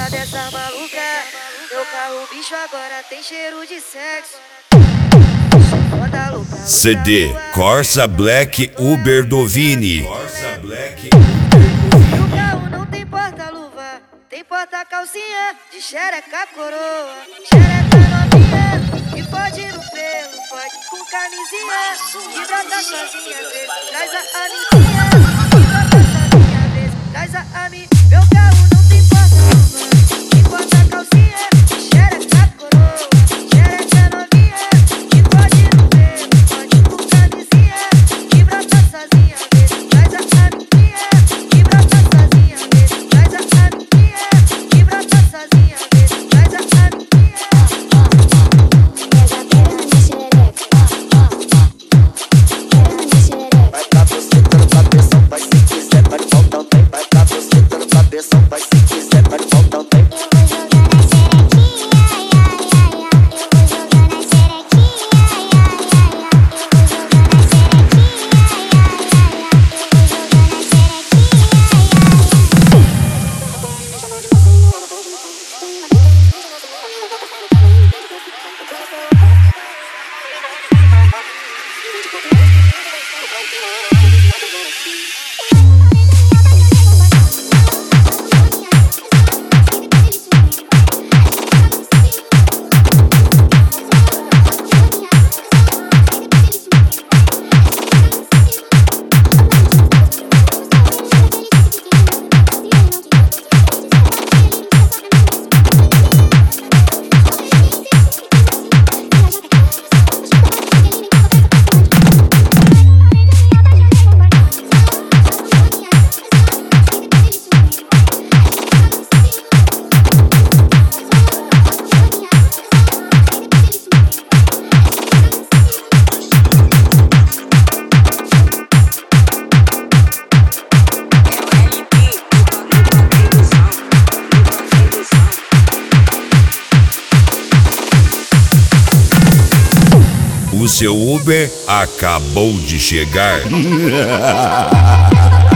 gosta dessa maluca. Meu carro bicho agora tem cheiro de sexo. Foda louca. CD Corsa Black Uber Dovini. Corsa Black Meu carro não tem porta-luva, tem porta-calcinha de xereca coroa. Xereca novinha, que pode ir no pelo, pode com camisinha. Hidrata sozinha, às vezes traz a amiguinha. Hidrata sozinha, às vezes traz a amiga. Meu carro não tem porta-luva, tem porta-calcinha de xereca coroa. Xereca novinha, que pode ir no pelo, pode com camisinha. Hidrata sozinha, às vezes traz a amiguinha. Hidrata sozinha, às vezes traz a amiguinha. Hidrata sozinha, às vezes traz a amiguinha. Vai pra você, dando pra pressão, vai se quiser, vai voltar o tempo. Vai pra você, dando pra pressão, vai se quiser, vai voltar o tempo. O seu Uber acabou de chegar.